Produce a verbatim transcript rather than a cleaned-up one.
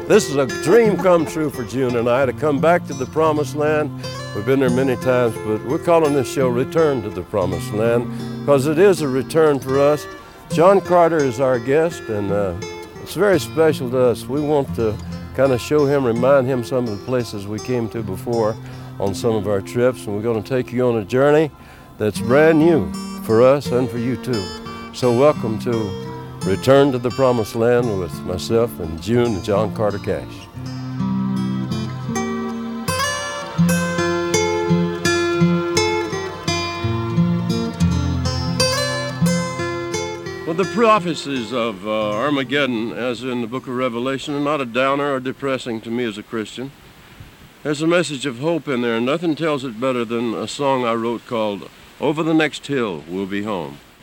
This is a dream come true for June and I to come back to the Promised Land. We've been there many times, but we're calling this show Return to the Promised Land because it is a return for us. John Carter is our guest, and uh, it's very special to us. We want to kind of show him, remind him some of the places we came to before on some of our trips, and we're going to take you on a journey that's brand new for us and for you too. So welcome to Return to the Promised Land with myself and June and John Carter Cash. Well, the prophecies of uh, Armageddon, as in the book of Revelation, are not a downer or depressing to me as a Christian. There's a message of hope in there, and nothing tells it better than a song I wrote called Over the Next Hill We'll Be Home.